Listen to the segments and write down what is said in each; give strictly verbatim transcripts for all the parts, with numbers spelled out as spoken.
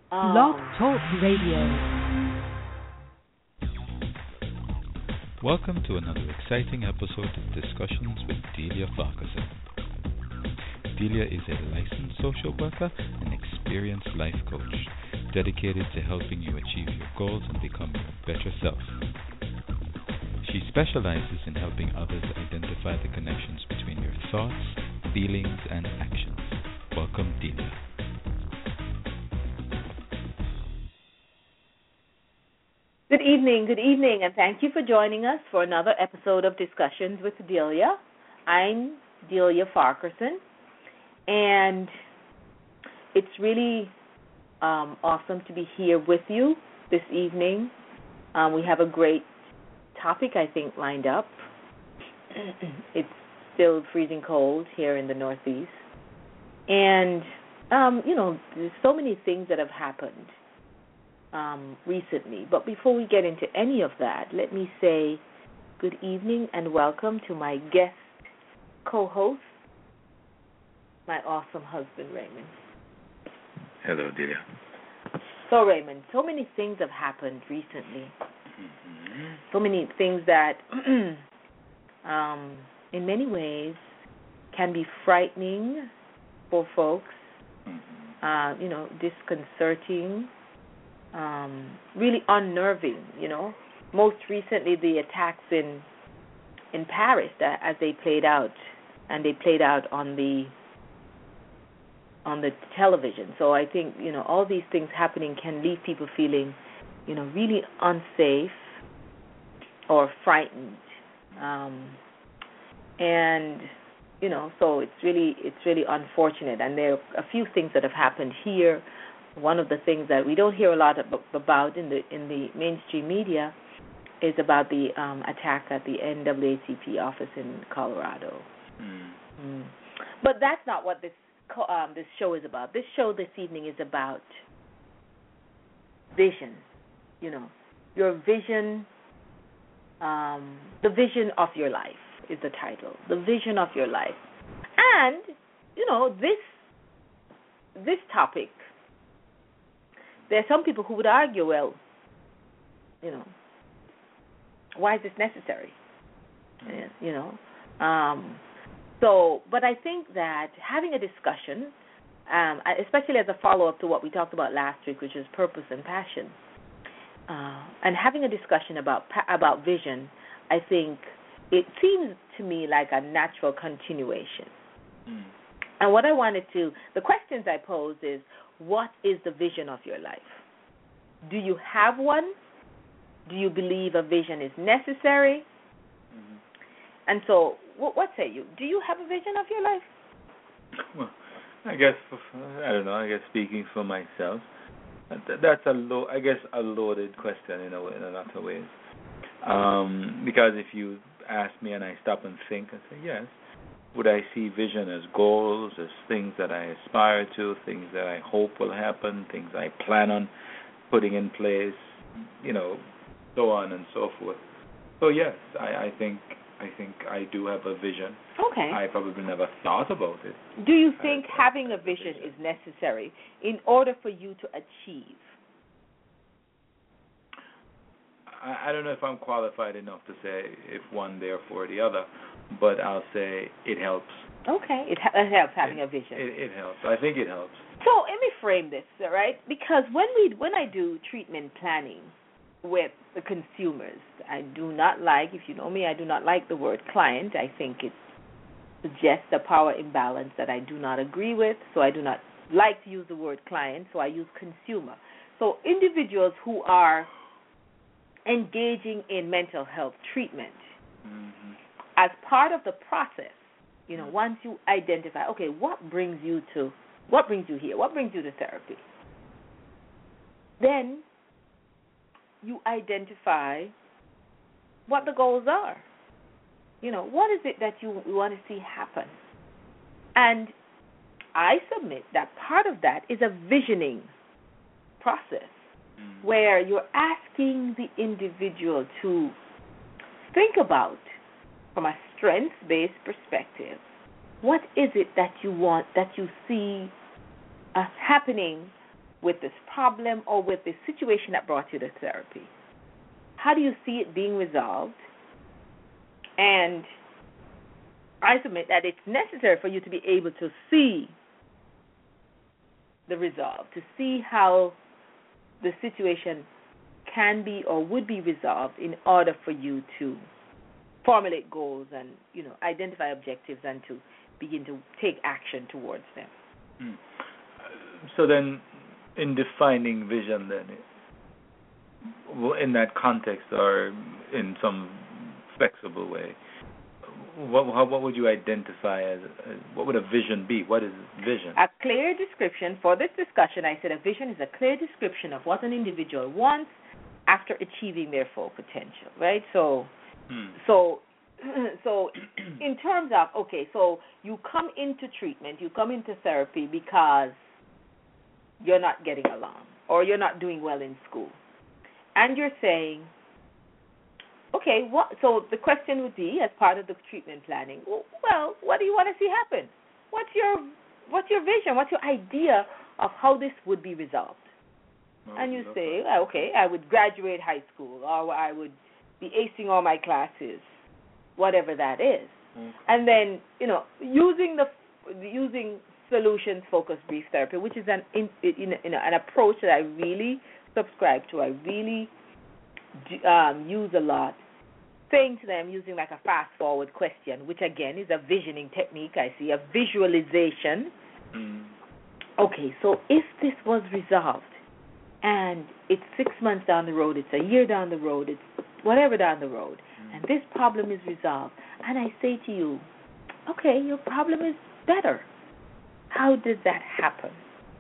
Um, Blog Talk Radio. Welcome to another exciting episode of Discussions with Delia Farquharson. Delia is a licensed social worker and experienced life coach, dedicated to helping you achieve your goals and become your better self. She specializes in helping others identify the connections between your thoughts, feelings, and actions. Welcome, Delia. Good evening, good evening, and thank you for joining us for another episode of Discussions with Delia. I'm Delia Farquharson, and it's really um, awesome to be here with you this evening. Um, we have a great topic, I think, lined up. It's still freezing cold here in the Northeast, and, um, you know, there's so many things that have happened Um, recently. But before we get into any of that, let me say good evening and welcome to my guest co-host, my awesome husband, Raymond. Hello, Delia. So, Raymond, so many things have happened recently. Mm-hmm. So many things that, um, in many ways, can be frightening for folks, mm-hmm. uh, you know, disconcerting, Um, really unnerving, you know. Most recently, the attacks in in Paris, that, as they played out, and they played out on the on the television. So I think, you know, all these things happening can leave people feeling, you know, really unsafe or frightened, um, and you know, so it's really it's really unfortunate. And there are a few things that have happened here. One of the things that we don't hear a lot about in the in the mainstream media is about the um, attack at the N double A C P office in Colorado. Mm. Mm. But that's not what this um, this show is about. This show this evening is about vision. You know, your vision, um, the vision of your life is the title. The vision of your life, and you know this this topic. There are some people who would argue, well, you know, why is this necessary? Mm-hmm. You know, um, so, but I think that having a discussion, um, especially as a follow-up to what we talked about last week, which is purpose and passion, uh, and having a discussion about about vision, I think it seems to me like a natural continuation. Mm. And what I wanted to, the questions I posed is, what is the vision of your life? Do you have one? Do you believe a vision is necessary? Mm-hmm. And so, what, what say you? Do you have a vision of your life? Well, I guess, I don't know, I guess speaking for myself, that's a low, I guess a loaded question in a, way, in a lot of ways. Um, because if you ask me and I stop and think, I say yes. Would I see vision as goals, as things that I aspire to, things that I hope will happen, things I plan on putting in place, you know, so on and so forth. So yes, I, I think I think I do have a vision. Okay. I probably never thought about it. Do you think I, having a vision, vision is necessary in order for you to achieve? I, I don't know if I'm qualified enough to say if one therefore the other. But I'll say it helps. Okay, it, it helps having it, a vision. It, it helps. I think it helps. So let me frame this, all right? Because when we when I do treatment planning with the consumers, I do not like, if you know me, I do not like the word client. I think it suggests a power imbalance that I do not agree with, so I do not like to use the word client, so I use consumer. So individuals who are engaging in mental health treatment, mm-hmm. as part of the process, you know, once you identify, okay, what brings you to, what brings you here? What brings you to therapy? Then you identify what the goals are. You know, what is it that you want to see happen? And I submit that part of that is a visioning process mm. where you're asking the individual to think about, from a strengths-based perspective, what is it that you want, that you see uh, happening with this problem or with this situation that brought you to therapy? How do you see it being resolved? And I submit that it's necessary for you to be able to see the resolve, to see how the situation can be or would be resolved in order for you to formulate goals and, you know, identify objectives and to begin to take action towards them. Hmm. So then, in defining vision, then, in that context or in some flexible way, what what would you identify as, as what would a vision be? What is vision? A clear description. For this discussion, I said a vision is a clear description of what an individual wants after achieving their full potential, right? So, hmm. so, so, in terms of, okay, so you come into treatment, you come into therapy because you're not getting along or you're not doing well in school, and you're saying, okay, what? So the question would be, as part of the treatment planning, well, what do you want to see happen? What's your what's your vision? What's your idea of how this would be resolved? Oh, and you say, well, okay, I would graduate high school, or I would be acing all my classes, whatever that is. Okay. And then, you know, using the using solutions focused brief therapy, which is an in, in, in an approach that I really subscribe to. I really Um, use a lot, saying to them using like a fast forward question, which again is a visioning technique. I see a visualization. Mm. Okay, so if this was resolved and it's six months down the road, it's a year down the road, it's whatever down the road, mm. and this problem is resolved, and I say to you, okay, your problem is better. How did that happen?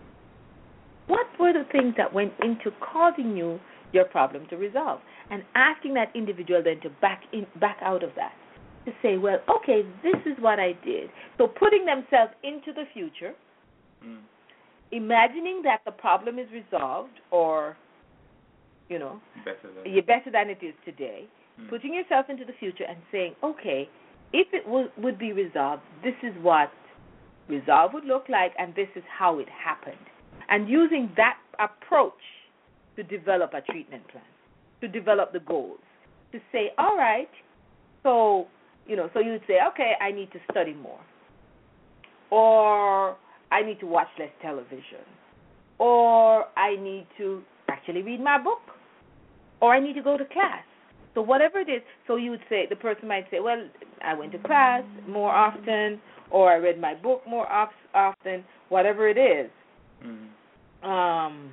What were the things that went into causing you your problem to resolve? And asking that individual then to back in, back out of that, to say, well, okay, this is what I did. So putting themselves into the future, mm. imagining that the problem is resolved, or, you know, better than, you're better than it is today, mm. putting yourself into the future and saying, okay, if it w- would be resolved, this is what resolve would look like, and this is how it happened. And using that approach to develop a treatment plan, to develop the goals, to say, all right, so, you know, so you would say, okay, I need to study more, or I need to watch less television, or I need to actually read my book, or I need to go to class. So whatever it is, so you would say, the person might say, well, I went to class more often, or I read my book more often, whatever it is. Mm-hmm. Um,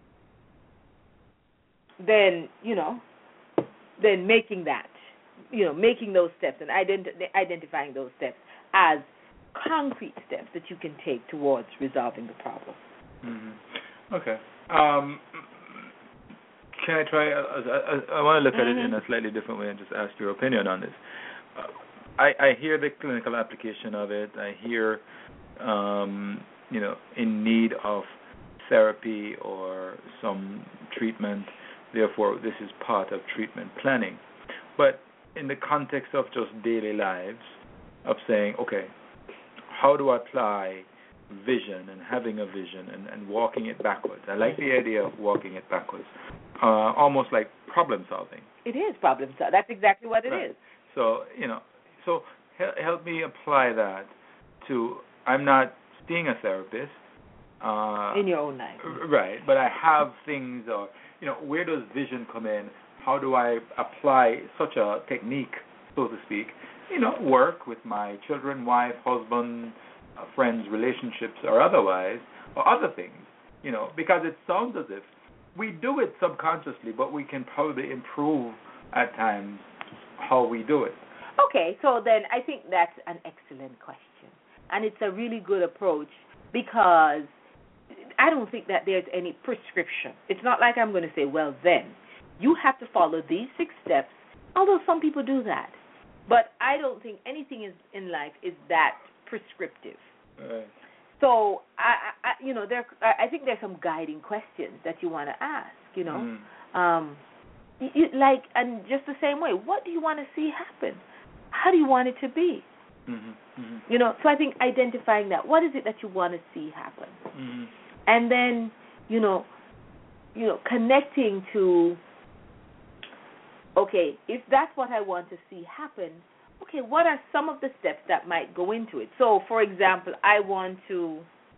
then, you know, then making that, you know, making those steps and identi- identifying those steps as concrete steps that you can take towards resolving the problem. Mm-hmm. Okay. Um, can I try, uh, I, I want to look at mm-hmm. it in a slightly different way and just ask your opinion on this. Uh, I, I hear the clinical application of it. I hear, um, you know, in need of therapy or some treatment. Therefore, this is part of treatment planning. But in the context of just daily lives, of saying, okay, how do I apply vision and having a vision and, and walking it backwards? I like the idea of walking it backwards, uh, almost like problem solving. It is problem solving. That's exactly what it right. is. So, you know, so he- help me apply that to, I'm not seeing a therapist. Uh, in your own life. Right, but I have things, or, you know, where does vision come in? How do I apply such a technique, so to speak, you know, work with my children, wife, husband, uh, friends, relationships, or otherwise, or other things, you know, because it sounds as if we do it subconsciously, but we can probably improve at times how we do it. Okay, so then I think that's an excellent question, and it's a really good approach, because I don't think that there's any prescription. It's not like I'm going to say, well, then, you have to follow these six steps, although some people do that. But I don't think anything is, in life is that prescriptive. Right. So, I, I, you know, there. I think there's some guiding questions that you want to ask, you know. Mm. Um, you, like, and just the same way, what do you want to see happen? How do you want it to be? Mm-hmm. Mm-hmm. You know, so I think identifying that, what is it that you want to see happen? Mm-hmm. And then you know, you know, connecting to, okay, if that's what I want to see happen, okay, what are some of the steps that might go into it? So, for example, I want to,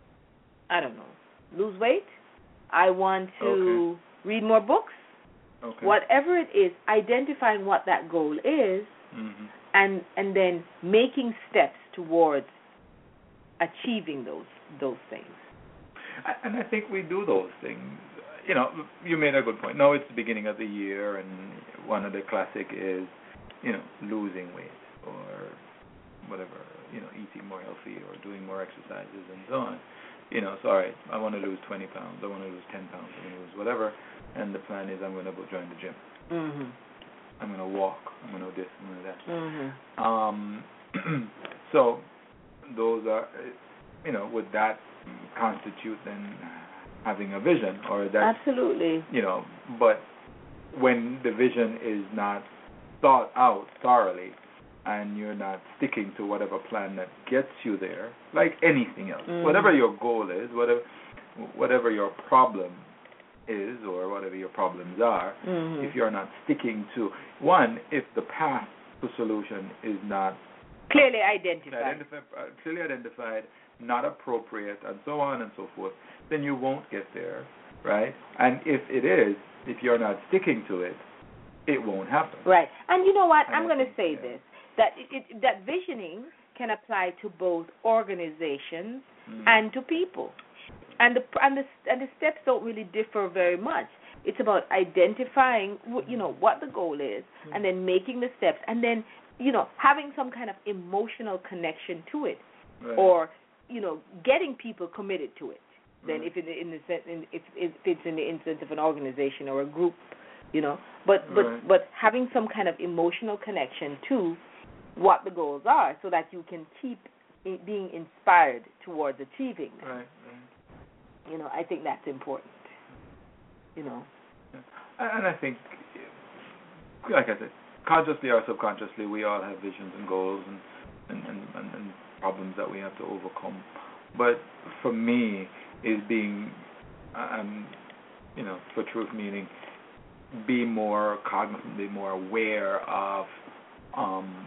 I don't know, lose weight. I want to Okay. read more books. Okay. Whatever it is, identifying what that goal is, Mm-hmm. and and then making steps towards achieving those those things. And I think we do those things. You know, you made a good point. Now it's the beginning of the year, and one of the classic is, you know, losing weight or whatever, you know, eating more healthy or doing more exercises and so on. You know, so all right, I want to lose twenty pounds, I want to lose ten pounds, I want to lose whatever, and the plan is I'm going to go join the gym. Mhm. I'm going to walk, I'm going to do this, I'm going to do that. Mhm. Um, so those are, you know, would that constitute then having a vision, or that? Absolutely. You know, but when the vision is not thought out thoroughly, and you're not sticking to whatever plan that gets you there, like anything else, Mm. whatever your goal is, whatever whatever your problem is, or whatever your problems are, Mhm. if you're not sticking to one, if the path to solution is not Clearly identified. identified, uh, clearly identified, not appropriate, and so on and so forth, then you won't get there, right? And if it is, if you're not sticking to it, it won't happen. Right. And you know what? I I'm don't going to think- say yeah. this, that it, it, that visioning can apply to both organizations Mm. and to people. And the and the and the steps don't really differ very much. It's about identifying, wh- you know, what the goal is, Mm. and then making the steps, and then, you know, having some kind of emotional connection to it, Right. or, you know, getting people committed to it. Then, Right. if it in the sen- in, if, if it's in the instance of an organization or a group, you know, but but Right. but having some kind of emotional connection to what the goals are, so that you can keep i- being inspired towards achieving them. Right. Right. You know, I think that's important. You know. And I think, like I said, consciously or subconsciously, we all have visions and goals and and, and, and, and problems that we have to overcome. But for me, is being, um, you know, for truth meaning, be more cognizant, be more aware of um,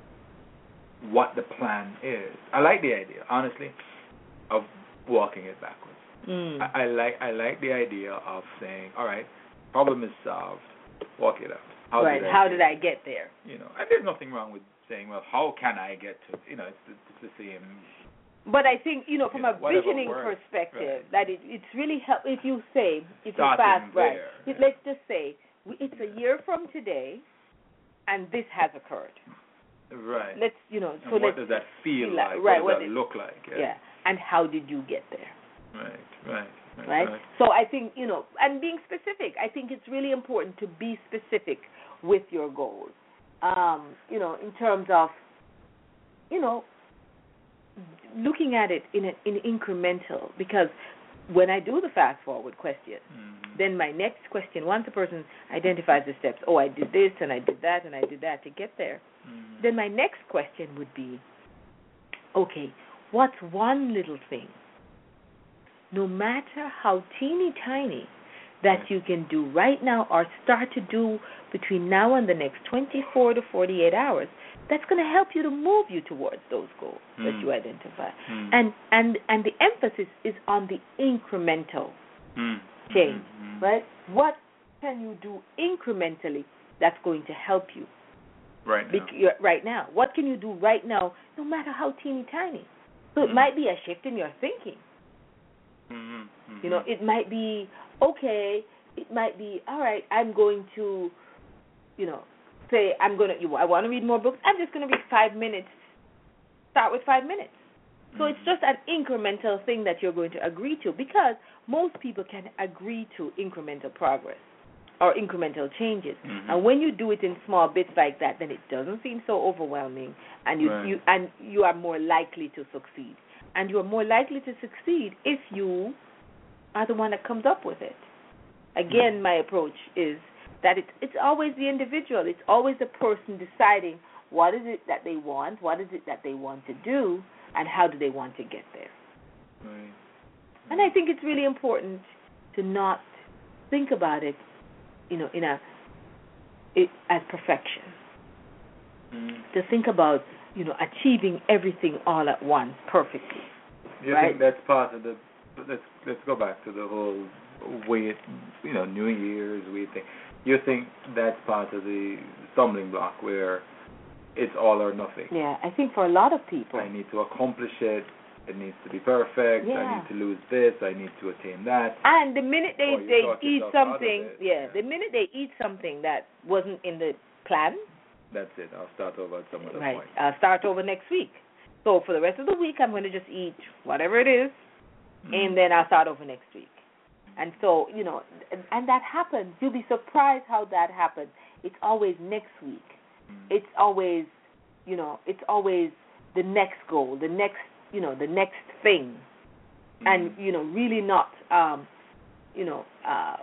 what the plan is. I like the idea, honestly, of walking it backwards. Mm. I, I like I like the idea of saying, all right, problem is solved, walk it out. How right. Did I How get did I get there? You know, and there's nothing wrong with saying, well, how can I get to? You know, it's the, it's the same. But I think, you know, from You know, a whatever visioning works, perspective, right. that it, it's really help if you say, if you Starting fast, right? there, It- yeah. Let's just say we, it's a year from today, and this has occurred. Right. Let's, you know, And so what let's does that feel feel like? like- right, What what does that it- look like? yeah. And how did you get there? Right. Right. Right. Right? right. So I think, you know, and being specific, I think it's really important to be specific with your goals. Um, you know, in terms of, you know, looking at it in an in incremental, because when I do the fast forward question, Mm-hmm. then my next question, once a person identifies the steps, oh, I did this and I did that and I did that to get there, Mm-hmm. then my next question would be, okay, what's one little thing, no matter how teeny tiny, that Right. you can do right now or start to do between now and the next twenty-four to forty-eight hours, that's going to help you to move you towards those goals that Mm. you identify. Mm. And and and the emphasis is on the incremental Mm. change, Mm. right? What can you do incrementally that's going to help you Right now. Bec- you're- right now? What can you do right now, no matter how teeny tiny? So it Mm. might be a shift in your thinking. Mm-hmm. Mm-hmm. You know, it might be, okay, it might be, all right, I'm going to, you know, say I'm going to, you, I want to read more books, I'm just going to read five minutes, start with five minutes. So it's just an incremental thing that you're going to agree to, because most people can agree to incremental progress or incremental changes. Mhm. And when you do it in small bits like that, then it doesn't seem so overwhelming, and you, Right. you and you are more likely to succeed. And you are more likely to succeed if you are the one that comes up with it. Again, my approach is that it's it's always the individual. It's always the person deciding what is it that they want, what is it that they want to do, and how do they want to get there. Right. And I think it's really important to not think about it, you know, in a it, as perfection. Mm. To think about, you know, achieving everything all at once perfectly. Do you right? think that's part of the? Let's let's go back to the whole way, it, you know, New Year's we think. You think that's part of the stumbling block where it's all or nothing? Yeah, I think for a lot of people. I need to accomplish it. It needs to be perfect. Yeah. I need to lose this. I need to attain that. And the minute they, Or you they talk eat yourself out of something, it. yeah, Yeah. the minute they eat something that wasn't in the plan, That's it. I'll start over at some other right, point. I'll start over next week. So for the rest of the week, I'm going to just eat whatever it is, Mm. and then I'll start over next week. And so, you know, and, and that happens. You'll be surprised how that happens. It's always next week. Mm. It's always, you know, it's always the next goal, the next, you know, the next thing. Mm. And, you know, really not, um, you know, uh,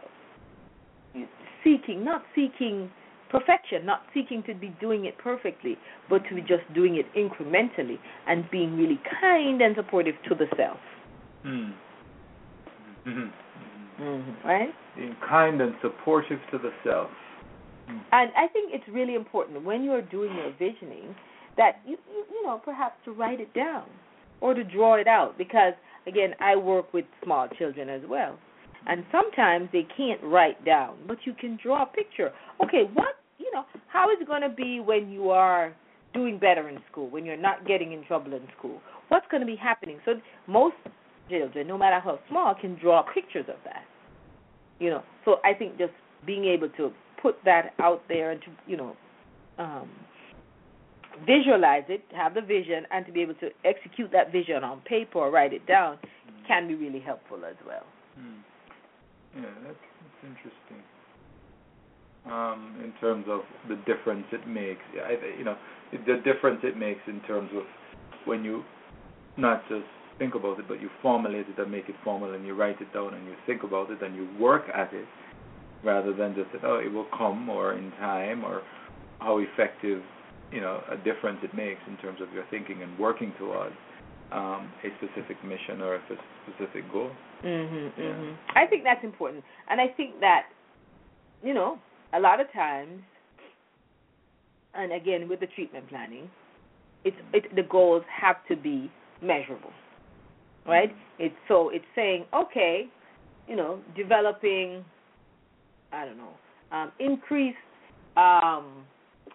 seeking, not seeking perfection, not seeking to be doing it perfectly, but to be just doing it incrementally and being really kind and supportive to the self. Mm. Mm-hmm. Mm-hmm. Right? Being kind and supportive to the self. Mm. And I think it's really important when you're doing your visioning that you, you you know, perhaps to write it down or to draw it out, because again, I work with small children as well, and sometimes they can't write down, but you can draw a picture. Okay, what, you know, how is it going to be when you are doing better in school, when you're not getting in trouble in school? What's going to be happening? So most children, no matter how small, can draw pictures of that. You know, so I think just being able to put that out there and to, you know, um, visualize it, have the vision, and to be able to execute that vision on paper or write it down mm. can be really helpful as well. Mm. Yeah, that's, that's interesting. Um, in terms of the difference it makes, yeah, I, you know, the difference it makes in terms of when you not just think about it, but you formulate it and make it formal, and you write it down and you think about it and you work at it, rather than just say, oh, it will come or in time, or how effective, you know, a difference it makes in terms of your thinking and working towards um, a specific mission or a specific goal. Mm-hmm, yeah. mm-hmm. I think that's important, and I think that, you know, a lot of times, and again with the treatment planning, it's it, the goals have to be measurable, right? It's so it's saying, okay, you know, developing, I don't know, um, increased, um,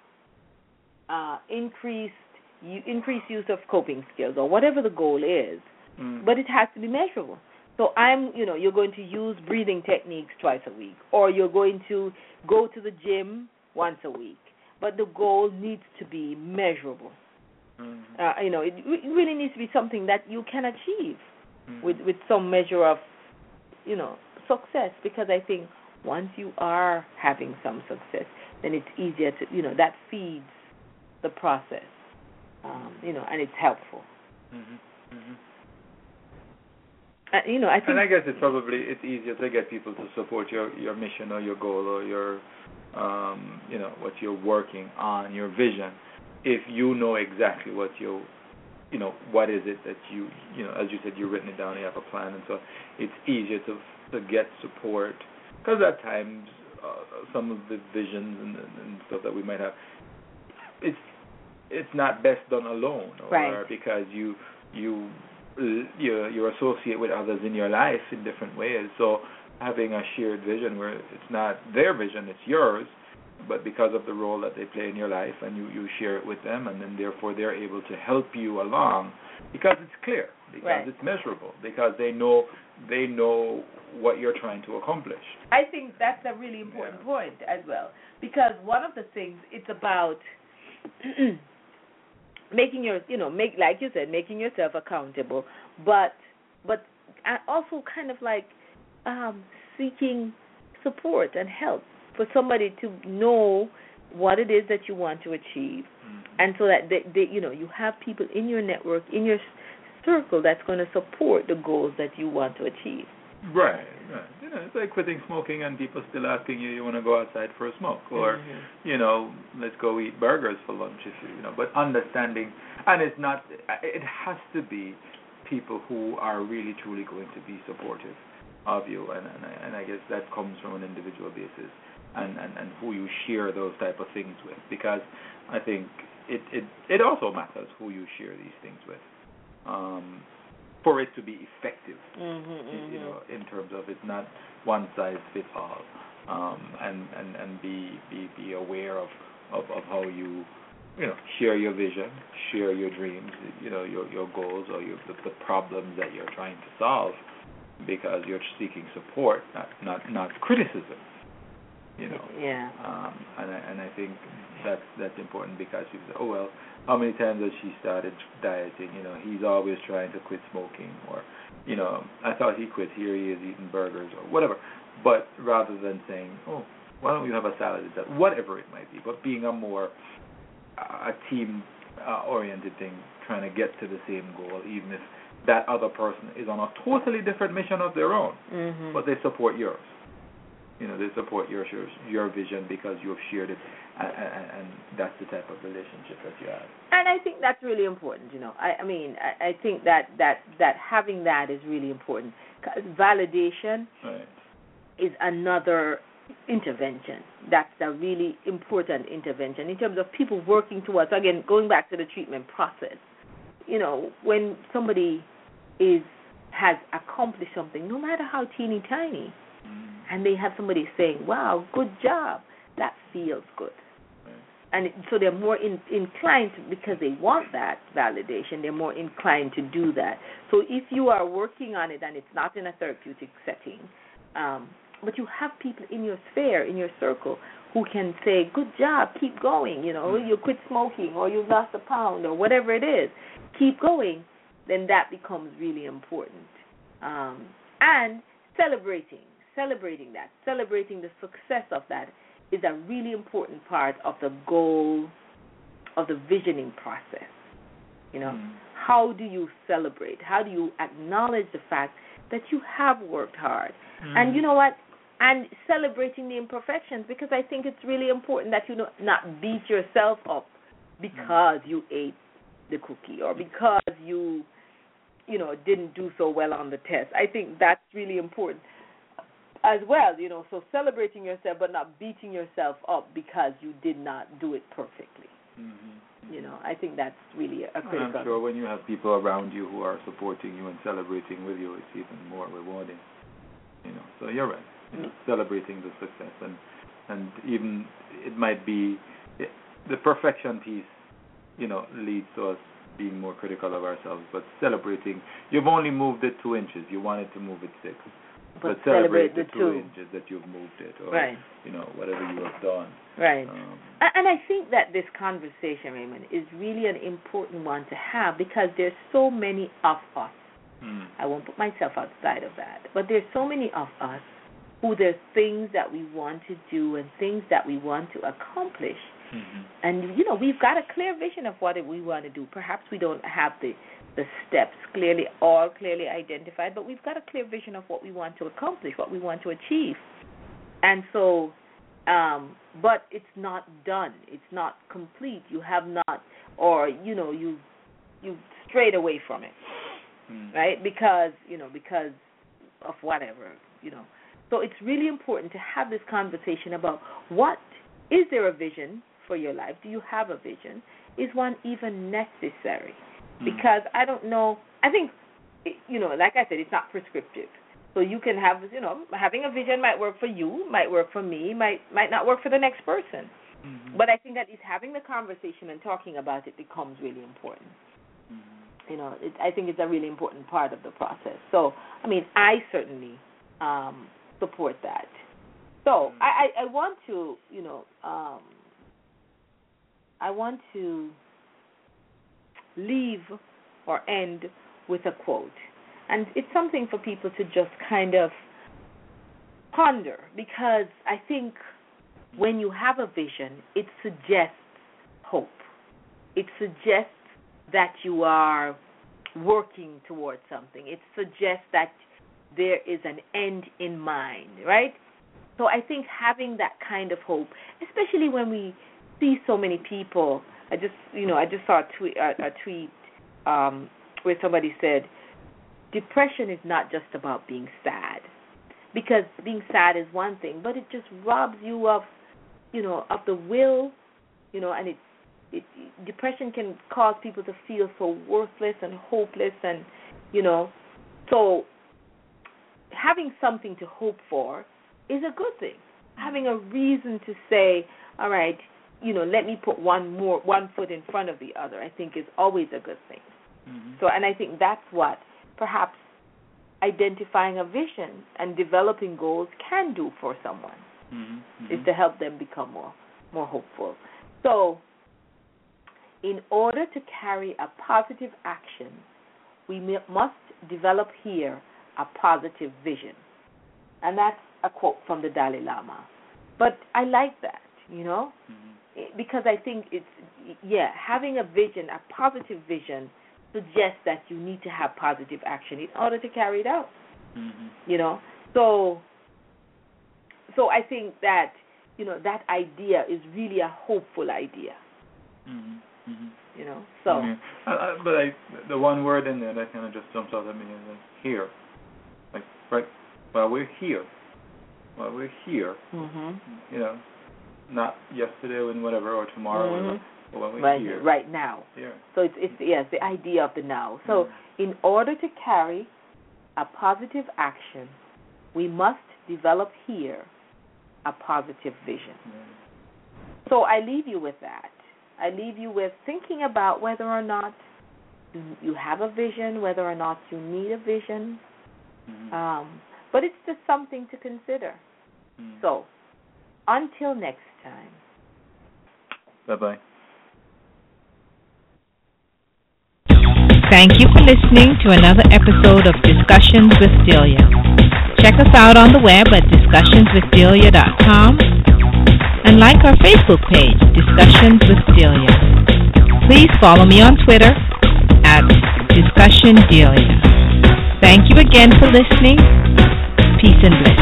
uh, increased, u- increased use of coping skills or whatever the goal is, mm. but it has to be measurable. So I'm, you know, you're going to use breathing techniques twice a week, or you're going to go to the gym once a week, but the goal needs to be measurable. Mm. Uh, you know, it, it really needs to be something that you can achieve mm. with with some measure of, you know, success. Because I think once you are having some success, then it's easier to, you know, that feeds the process, um, you know, and it's helpful. Mm-hmm. Mm-hmm. Uh, you know, I think, and I guess it's probably it's easier to get people to support your, your mission or your goal or your, um, you know, what you're working on, your vision, if you know exactly what you, you know, what is it that you, you know, as you said, you've written it down, you have a plan, and so it's easier to to get support, because at times uh, some of the visions and, and stuff that we might have, it's it's not best done alone, or right. because you you. You you associate with others in your life in different ways. So having a shared vision where it's not their vision, it's yours, but because of the role that they play in your life, and you, you share it with them, and then therefore they're able to help you along because it's clear, because right. it's measurable, because they know they know what you're trying to accomplish. I think that's a really important yeah. point as well, because one of the things it's about making your, you know, make like you said, making yourself accountable, but but also kind of like um, seeking support and help for somebody to know what it is that you want to achieve, mm-hmm. and so that they, they, you know, you have people in your network, in your circle that's going to support the goals that you want to achieve. Right, right. You know, it's like quitting smoking and people still asking you, you want to go outside for a smoke, or, mm-hmm. you know, let's go eat burgers for lunch, if you, you know, but understanding, and it's not, it has to be people who are really truly going to be supportive of you, and and I, and I guess that comes from an individual basis, and, and, and who you share those type of things with, because I think it, it, it also matters who you share these things with, um, for it to be effective, mm-hmm, mm-hmm. you know, in terms of it's not one size fits all, um, and, and, and be, be, be aware of, of, of how you, you know, share your vision, share your dreams, you know, your, your goals or your, the, the problems that you're trying to solve, because you're seeking support, not, not, not criticism. You know, yeah, um, and I, and I think that's that's important, because you say, oh well, how many times has she started dieting? You know, he's always trying to quit smoking, or, you know, I thought he quit. Here he is eating burgers or whatever. But rather than saying, oh, why don't you have a salad instead? Whatever it might be, but being a more uh, a team uh, oriented thing, trying to get to the same goal, even if that other person is on a totally different mission of their own, mm-hmm. but they support yours. You know, they support your your vision because you have shared it, and, and, and that's the type of relationship that you have. And I think that's really important. You know, I, I mean, I, I think that, that that having that is really important. 'Cause validation right. is another intervention. That's a really important intervention in terms of people working towards. Again, going back to the treatment process. You know, when somebody is has accomplished something, no matter how teeny tiny, and they have somebody saying, wow, good job, that feels good. Right. And it, so they're more in, inclined, to, because they want that validation, they're more inclined to do that. So if you are working on it and it's not in a therapeutic setting, um, but you have people in your sphere, in your circle, who can say, good job, keep going, you know, you quit smoking, or you've lost a pound, or whatever it is, keep going, then that becomes really important. Um, and celebrating. Celebrating that, celebrating the success of that is a really important part of the goal, of the visioning process. You know, mm. how do you celebrate? How do you acknowledge the fact that you have worked hard? Mm. And you know what? And celebrating the imperfections, because I think it's really important that you know, not beat yourself up because mm. you ate the cookie or because you, you know, didn't do so well on the test. I think that's really important as well, you know, so celebrating yourself but not beating yourself up because you did not do it perfectly. Mm-hmm. You know, I think that's really a critical. And I'm sure when you have people around you who are supporting you and celebrating with you, it's even more rewarding. You know, so you're right. You know, mm-hmm. celebrating the success, and and even it might be it, the perfection piece, you know, leads to us being more critical of ourselves. But celebrating, you've only moved it two inches. You wanted to move it six. But, but celebrate, celebrate the, the two, two inches that you've moved it, or right. you know, whatever you have done. Right. Um, and I think that this conversation, Raymond, is really an important one to have, because there's so many of us. hmm. I won't put myself outside of that, but there's so many of us who there's things that we want to do and things that we want to accomplish. Mm-hmm. And, you know, we've got a clear vision of what we want to do. Perhaps we don't have the the steps clearly, all clearly identified, but we've got a clear vision of what we want to accomplish, what we want to achieve. And so, um, but it's not done. It's not complete. You have not, or, you know, you you strayed away from it, mm. right? Because, you know, because of whatever, you know. So it's really important to have this conversation about what, is there a vision for your life? Do you have a vision? Is one even necessary? Because I don't know, I think, you know, like I said, it's not prescriptive. So you can have, you know, having a vision might work for you, might work for me, might might not work for the next person. Mm-hmm. But I think that is having the conversation and talking about it becomes really important. Mm-hmm. You know, it, I think it's a really important part of the process. So, I mean, I certainly um, support that. So mm-hmm. I, I, I want to, you know, um, I want to leave or end with a quote. And it's something for people to just kind of ponder, because I think when you have a vision, it suggests hope. It suggests that you are working towards something. It suggests that there is an end in mind, right? So I think having that kind of hope, especially when we see so many people, I just, you know, I just saw a tweet, a, a tweet um, where somebody said, depression is not just about being sad. because being sad is one thing, but it just robs you of, you know, of the will, you know, and it, it depression can cause people to feel so worthless and hopeless, and, you know, so having something to hope for is a good thing. Having a reason to say, all right, you know, let me put one more, one foot in front of the other, I think is always a good thing. Mm-hmm. So, and I think that's what perhaps identifying a vision and developing goals can do for someone, mm-hmm. is to help them become more, more hopeful. So, in order to carry a positive action, we must develop here a positive vision. And that's a quote from the Dalai Lama. But I like that, you know, mm-hmm. because I think it's, yeah, having a vision, a positive vision, suggests that you need to have positive action in order to carry it out, mm-hmm. you know. So, so I think that, you know, that idea is really a hopeful idea. Mm-hmm. Mm-hmm. You know, so. Okay. Uh, uh, but I, the one word in there that kind of just jumps out at me is like, here. Like, right, while we're here, while we're here, mm-hmm. you know, not yesterday and whatever, or tomorrow, mm-hmm. or but when we're right, here. Right now. Yeah. So it's, it's yes, the idea of the now. So mm-hmm. in order to carry a positive action, we must develop here a positive vision. Mm-hmm. So I leave you with that. I leave you with thinking about whether or not you have a vision, whether or not you need a vision. Mm-hmm. Um, but it's just something to consider. Mm-hmm. So, until next time. Bye-bye. Thank you for listening to another episode of Discussions with Delia. Check us out on the web at discussions with delia dot com. And like our Facebook page, Discussions with Delia. Please follow me on Twitter at Discussion Delia. Thank you again for listening. Peace and bliss.